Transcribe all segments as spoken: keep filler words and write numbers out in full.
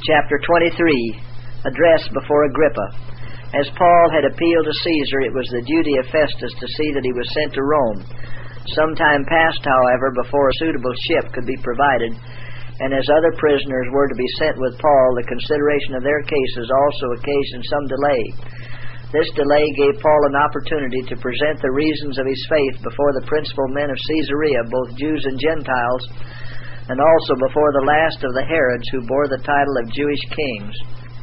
Chapter twenty-three, Address before Agrippa. As Paul had appealed to Caesar, it was the duty of Festus to see that he was sent to Rome. Some time passed, however, before a suitable ship could be provided, and as other prisoners were to be sent with Paul, the consideration of their cases also occasioned some delay. This delay gave Paul an opportunity to present the reasons of his faith before the principal men of Caesarea, both Jews and Gentiles, and also before the last of the Herods who bore the title of Jewish kings.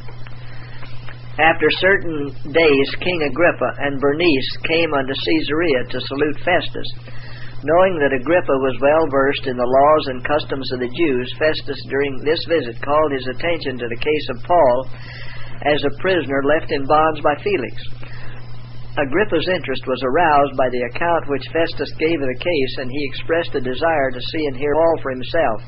After certain days, King Agrippa and Bernice came unto Caesarea to salute Festus. Knowing that Agrippa was well versed in the laws and customs of the Jews, Festus during this visit called his attention to the case of Paul as a prisoner left in bonds by Felix. Agrippa's interest was aroused by the account which Festus gave of the case, and he expressed a desire to see and hear all for himself.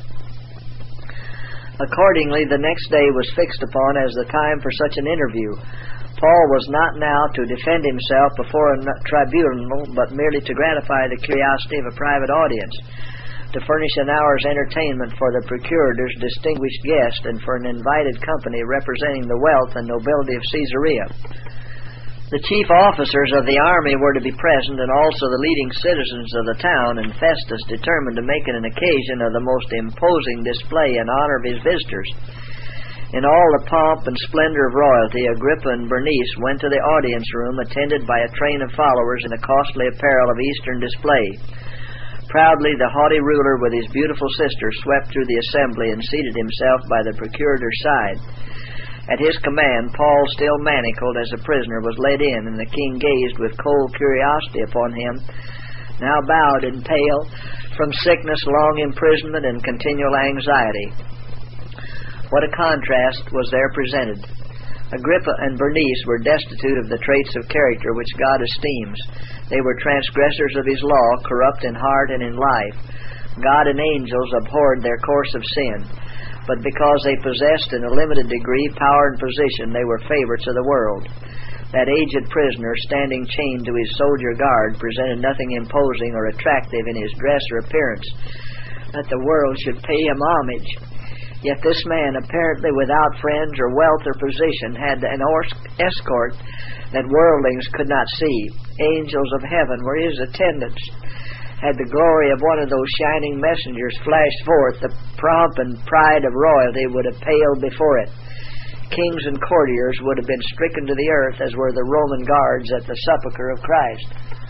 Accordingly, the next day was fixed upon as the time for such an interview. Paul was not now to defend himself before a tribunal, but merely to gratify the curiosity of a private audience, to furnish an hour's entertainment for the procurator's distinguished guest and for an invited company representing the wealth and nobility of Caesarea. The chief officers of the army were to be present, and also the leading citizens of the town, and Festus determined to make it an occasion of the most imposing display in honor of his visitors. In all the pomp and splendor of royalty, Agrippa and Bernice went to the audience room, attended by a train of followers in the costly apparel of Eastern display. Proudly, the haughty ruler with his beautiful sister swept through the assembly and seated himself by the procurator's side. At his command, Paul, still manacled as a prisoner, was led in, and the king gazed with cold curiosity upon him, now bowed and pale from sickness, long imprisonment, and continual anxiety. What a contrast was there presented! Agrippa and Bernice were destitute of the traits of character which God esteems. They were transgressors of His law, corrupt in heart and in life. God and angels abhorred their course of sin, but because they possessed in a limited degree power and position, they were favorites of the world. That aged prisoner, standing chained to his soldier guard, presented nothing imposing or attractive in his dress or appearance, that the world should pay him homage. Yet this man, apparently without friends or wealth or position, had an escort that worldlings could not see. Angels of heaven were his attendants. Had the glory of one of those shining messengers flashed forth, the pomp and pride of royalty would have paled before it. Kings and courtiers would have been stricken to the earth, as were the Roman guards at the sepulchre of Christ.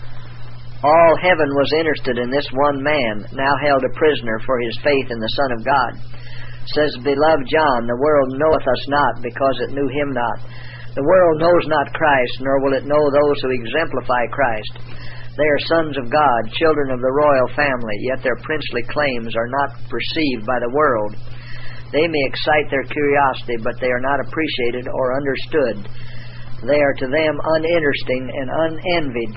All heaven was interested in this one man, now held a prisoner for his faith in the Son of God. Says beloved John, the world knoweth us not, because it knew him not. The world knows not Christ, nor will it know those who exemplify Christ. They are sons of God, children of the royal family, yet their princely claims are not perceived by the world. They may excite their curiosity, but they are not appreciated or understood. They are to them uninteresting and unenvied.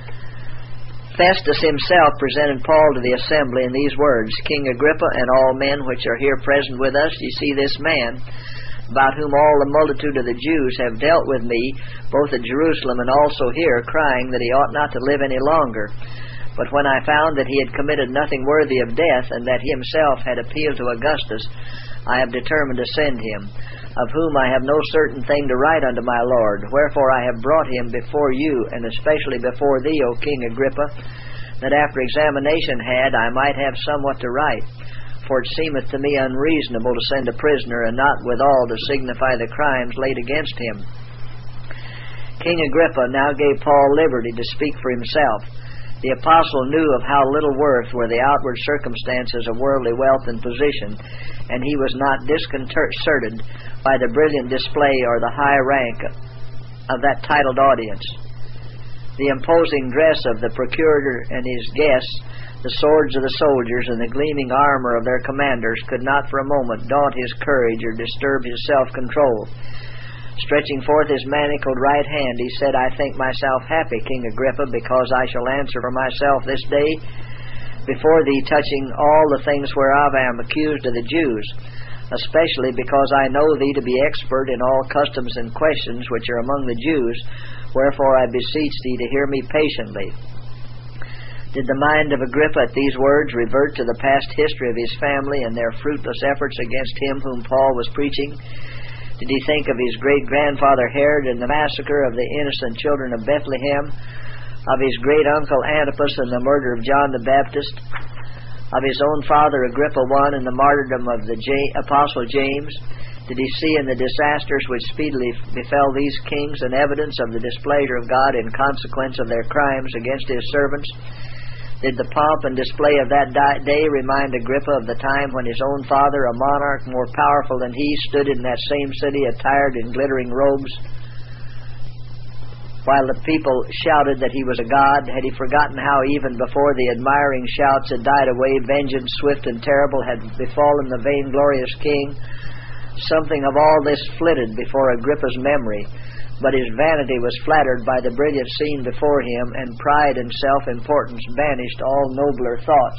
Festus himself presented Paul to the assembly in these words, King Agrippa and all men which are here present with us, ye see this man, about whom all the multitude of the Jews have dealt with me, both at Jerusalem and also here, crying that he ought not to live any longer. But when I found that he had committed nothing worthy of death, and that he himself had appealed to Augustus, I have determined to send him, of whom I have no certain thing to write unto my Lord. Wherefore I have brought him before you, and especially before thee, O King Agrippa, that after examination had, I might have somewhat to write. For it seemeth to me unreasonable to send a prisoner, and not withal to signify the crimes laid against him. King Agrippa now gave Paul liberty to speak for himself. The apostle knew of how little worth were the outward circumstances of worldly wealth and position, and he was not disconcerted by the brilliant display or the high rank of that titled audience. The imposing dress of the procurator and his guests, the swords of the soldiers, and the gleaming armor of their commanders could not for a moment daunt his courage or disturb his self-control. Stretching forth his manacled right hand, he said, I think myself happy, King Agrippa, because I shall answer for myself this day before thee touching all the things whereof I am accused of the Jews, especially because I know thee to be expert in all customs and questions which are among the Jews, wherefore I beseech thee to hear me patiently. Did the mind of Agrippa at these words revert to the past history of his family and their fruitless efforts against him whom Paul was preaching? Did he think of his great-grandfather Herod and the massacre of the innocent children of Bethlehem, of his great-uncle Antipas and the murder of John the Baptist, of his own father Agrippa the First and the martyrdom of the J- Apostle James? Did he see in the disasters which speedily befell these kings an evidence of the displeasure of God in consequence of their crimes against His servants? Did the pomp and display of that day remind Agrippa of the time when his own father, a monarch more powerful than he, stood in that same city attired in glittering robes, while the people shouted that he was a god? Had he forgotten how even before the admiring shouts had died away, vengeance swift and terrible had befallen the vainglorious king? Something of all this flitted before Agrippa's memory, but his vanity was flattered by the brilliant scene before him, and pride and self-importance banished all nobler thoughts.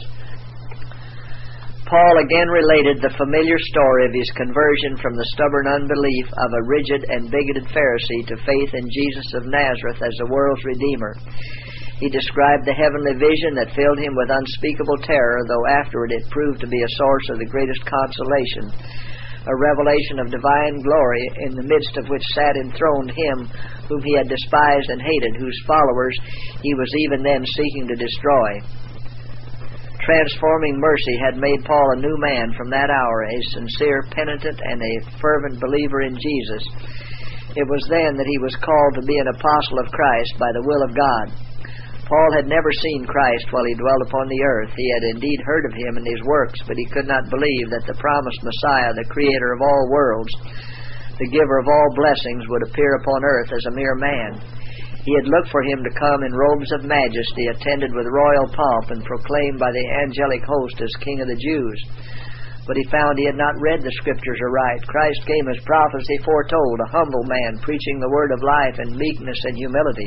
Paul again related the familiar story of his conversion from the stubborn unbelief of a rigid and bigoted Pharisee to faith in Jesus of Nazareth as the world's Redeemer. He described the heavenly vision that filled him with unspeakable terror, though afterward it proved to be a source of the greatest consolation, a revelation of divine glory, in the midst of which sat enthroned him whom he had despised and hated, whose followers he was even then seeking to destroy. Transforming mercy had made Paul a new man from that hour, a sincere penitent and a fervent believer in Jesus. It was then that he was called to be an apostle of Christ by the will of God. Paul had never seen Christ while he dwelt upon the earth. He had indeed heard of him and his works, but he could not believe that the promised Messiah, the Creator of all worlds, the giver of all blessings, would appear upon earth as a mere man. He had looked for him to come in robes of majesty, attended with royal pomp, and proclaimed by the angelic host as King of the Jews. But he found he had not read the Scriptures aright. Christ came as prophecy foretold, a humble man, preaching the word of life in meekness and humility.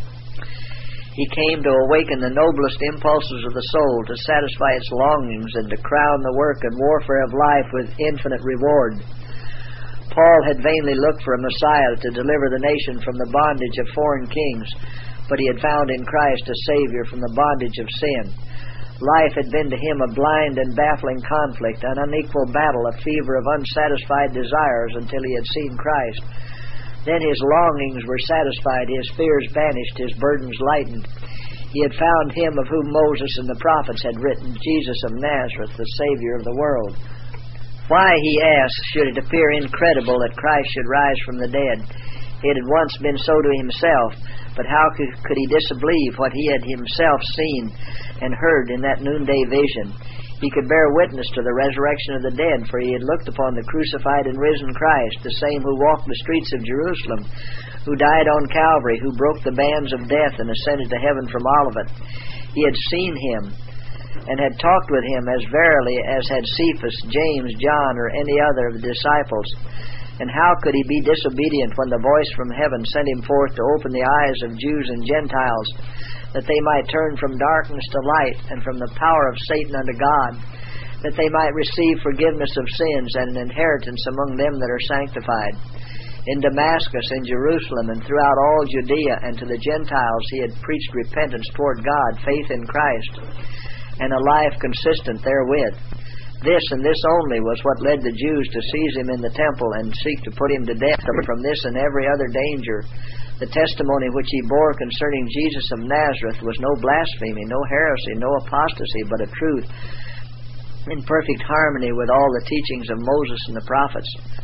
He came to awaken the noblest impulses of the soul, to satisfy its longings, and to crown the work and warfare of life with infinite reward. Paul had vainly looked for a Messiah to deliver the nation from the bondage of foreign kings, but he had found in Christ a Savior from the bondage of sin. Life had been to him a blind and baffling conflict, an unequal battle, a fever of unsatisfied desires until he had seen Christ. Then his longings were satisfied, his fears banished, his burdens lightened. He had found him of whom Moses and the prophets had written, Jesus of Nazareth, the Savior of the world. Why, he asked, should it appear incredible that Christ should rise from the dead? It had once been so to himself, but how could, could he disbelieve what he had himself seen and heard in that noonday vision? He could bear witness to the resurrection of the dead, for he had looked upon the crucified and risen Christ, the same who walked the streets of Jerusalem, who died on Calvary, who broke the bands of death and ascended to heaven from Olivet. He had seen him and had talked with him as verily as had Cephas, James, John, or any other of the disciples. And how could he be disobedient when the voice from heaven sent him forth to open the eyes of Jews and Gentiles, that they might turn from darkness to light, and from the power of Satan unto God, that they might receive forgiveness of sins and an inheritance among them that are sanctified? In Damascus, in Jerusalem, and throughout all Judea, and to the Gentiles he had preached repentance toward God, faith in Christ, and a life consistent therewith. This and this only was what led the Jews to seize him in the temple and seek to put him to death. From this and every other danger, the testimony which he bore concerning Jesus of Nazareth was no blasphemy, no heresy, no apostasy, but a truth in perfect harmony with all the teachings of Moses and the prophets.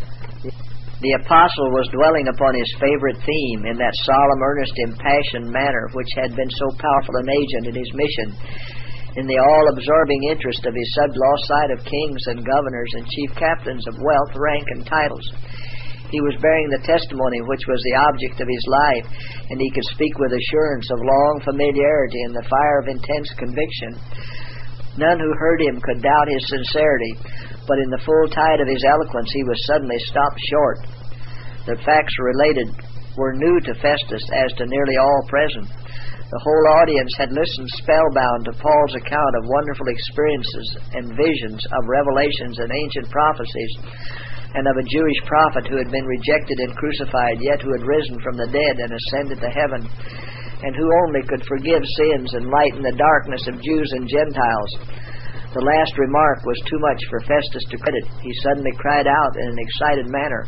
The apostle was dwelling upon his favorite theme in that solemn, earnest, impassioned manner which had been so powerful an agent in his mission, in the all-absorbing interest of his sub-lost sight of kings and governors and chief captains of wealth, rank, and titles. He was bearing the testimony which was the object of his life, and he could speak with assurance of long familiarity and the fire of intense conviction. None who heard him could doubt his sincerity, but in the full tide of his eloquence he was suddenly stopped short. The facts related were new to Festus as to nearly all present. The whole audience had listened spellbound to Paul's account of wonderful experiences and visions, of revelations and ancient prophecies, and of a Jewish prophet who had been rejected and crucified, yet who had risen from the dead and ascended to heaven, and who only could forgive sins and lighten the darkness of Jews and Gentiles. The last remark was too much for Festus to credit. He suddenly cried out in an excited manner,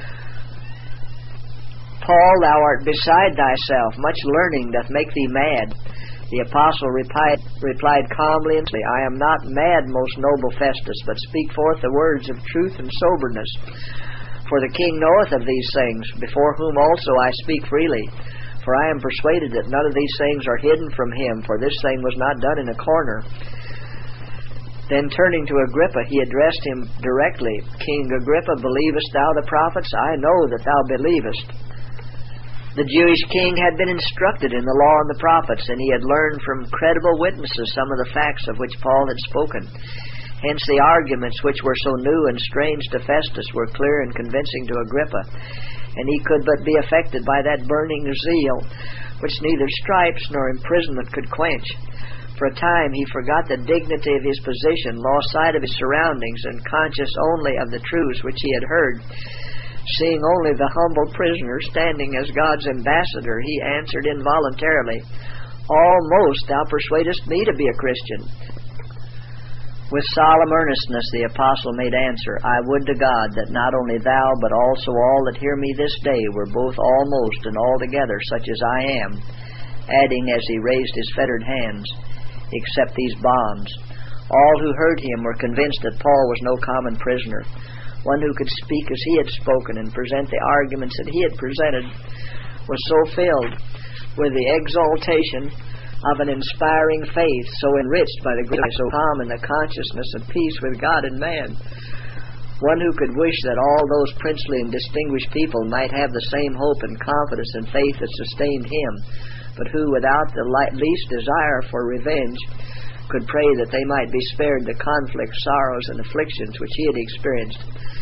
Paul, thou art beside thyself. Much learning doth make thee mad. The apostle replied, replied calmly, I am not mad, most noble Festus, but speak forth the words of truth and soberness. For the king knoweth of these things, before whom also I speak freely. For I am persuaded that none of these things are hidden from him, for this thing was not done in a corner. Then turning to Agrippa, he addressed him directly, King Agrippa, believest thou the prophets? I know that thou believest. The Jewish king had been instructed in the law and the prophets, and he had learned from credible witnesses some of the facts of which Paul had spoken. Hence the arguments which were so new and strange to Festus were clear and convincing to Agrippa, and he could but be affected by that burning zeal which neither stripes nor imprisonment could quench. For a time he forgot the dignity of his position, lost sight of his surroundings, and conscious only of the truths which he had heard, seeing only the humble prisoner standing as God's ambassador, he answered involuntarily, Almost thou persuadest me to be a Christian. With solemn earnestness the apostle made answer, I would to God that not only thou, but also all that hear me this day were both almost and altogether such as I am, adding as he raised his fettered hands, except these bonds. All who heard him were convinced that Paul was no common prisoner, one who could speak as he had spoken and present the arguments that he had presented, was so filled with the exaltation of an inspiring faith, so enriched by the grace, so calm in the consciousness of peace with God and man, one who could wish that all those princely and distinguished people might have the same hope and confidence and faith that sustained him, but who, without the least desire for revenge, could pray that they might be spared the conflicts, sorrows, and afflictions which he had experienced.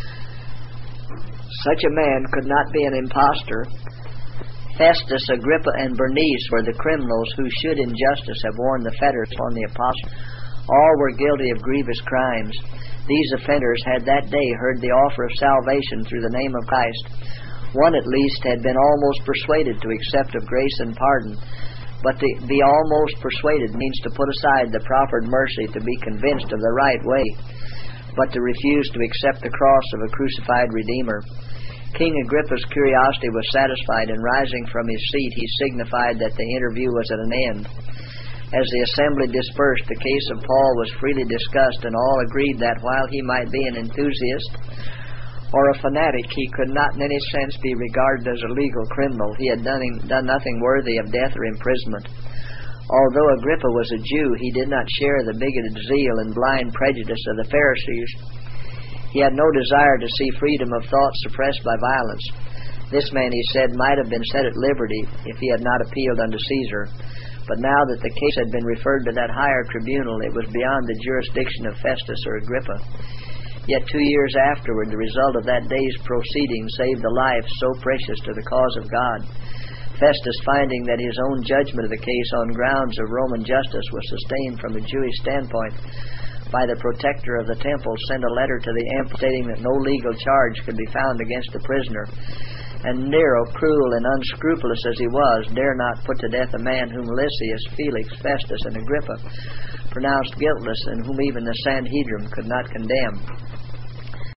Such a man could not be an impostor. Festus, Agrippa, and Bernice were the criminals who should in justice have worn the fetters on the apostle. All were guilty of grievous crimes. These offenders had that day heard the offer of salvation through the name of Christ. One at least had been almost persuaded to accept of grace and pardon. But to be almost persuaded means to put aside the proffered mercy, to be convinced of the right way, but to refuse to accept the cross of a crucified Redeemer. King Agrippa's curiosity was satisfied, and rising from his seat he signified that the interview was at an end. As the assembly dispersed, the case of Paul was freely discussed, and all agreed that while he might be an enthusiast or a fanatic, he could not in any sense be regarded as a legal criminal. He had done, done nothing worthy of death or imprisonment. Although Agrippa was a Jew, he did not share the bigoted zeal and blind prejudice of the Pharisees. He had no desire to see freedom of thought suppressed by violence. This man, he said, might have been set at liberty if he had not appealed unto Caesar. But now that the case had been referred to that higher tribunal, it was beyond the jurisdiction of Festus or Agrippa. Yet two years afterward, the result of that day's proceedings saved the life so precious to the cause of God. Festus, finding that his own judgment of the case on grounds of Roman justice was sustained from a Jewish standpoint by the protector of the temple, sent a letter to the emperor stating that no legal charge could be found against the prisoner. And Nero, cruel and unscrupulous as he was, dare not put to death a man whom Lysias, Felix, Festus, and Agrippa pronounced guiltless, and whom even the Sanhedrin could not condemn.